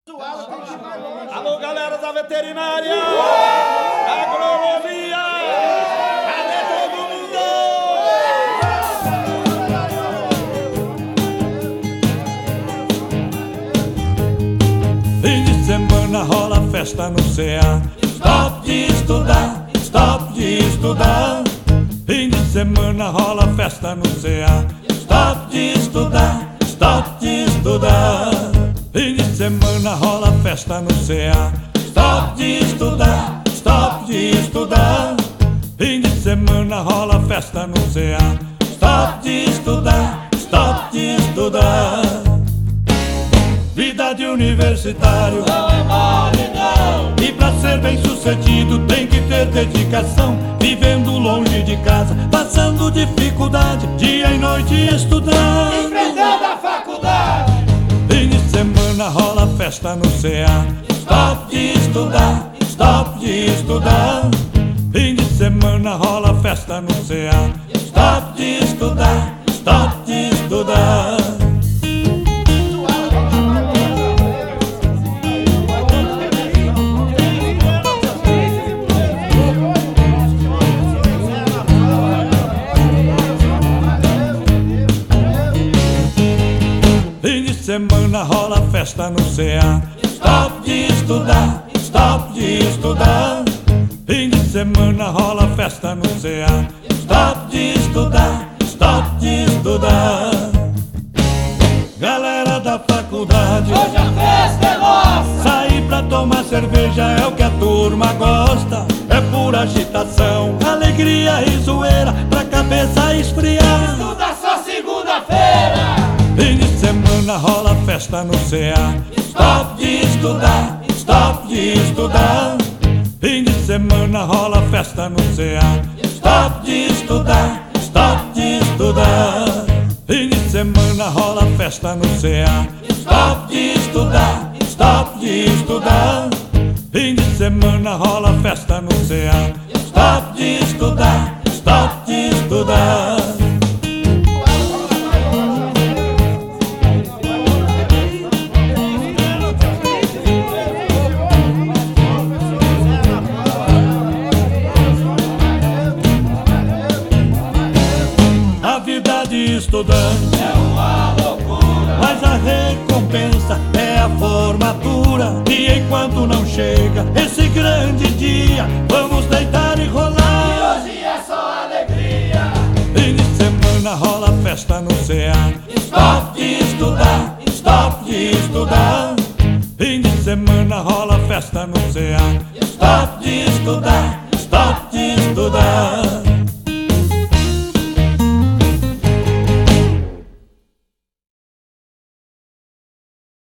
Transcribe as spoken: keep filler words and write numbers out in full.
Alô, galera da veterinária! Agronomia! Cadê todo mundo? Fim de semana rola festa no C A. Stop de estudar, stop de estudar. Fim de semana rola festa no C A. Stop de estudar, stop de estudar. Fim de semana rola festa no C A. Stop de estudar, stop de estudar. Fim de semana rola festa no C A. Stop de estudar, stop de estudar. Vida de universitário Não é mole, não! e pra ser bem sucedido tem que ter dedicação. Vivendo longe de casa, passando dificuldade, dia e noite estudando, Enfrentando a faculdade! fim de semana rola festa no C A. Stop de estudar, stop de estudar. Fim de semana rola festa no C A. Stop de estudar, stop de estudar. Fim de semana rola festa no C A. Stop de estudar, stop de estudar. Fim de semana rola festa no C A. Stop de estudar, stop de estudar. Galera da faculdade, Hoje a festa é nossa! sair pra tomar cerveja é o que a turma gosta. É pura agitação, alegria e zoeira pra cabeça esfriar. Estuda só segunda-feira! Fim de semana rola festa no C A. Stop de estudar, stop de estudar. Fim de semana rola festa no C A. Stop de estudar, stop de estudar. Fim de semana rola festa no C A. Stop de estudar, stop de estudar. Fim de semana rola festa no C A. Stop de estudar, stop de estudar. A vida de estudante É uma loucura! mas a recompensa é a formatura. E enquanto não chega esse grande dia, vamos deitar e rolar. Hoje é só alegria! Fim de semana rola festa no C A. Stop de estudar, stop de estudar. Fim de semana rola festa no C A. Stop de estudar, stop de estudar.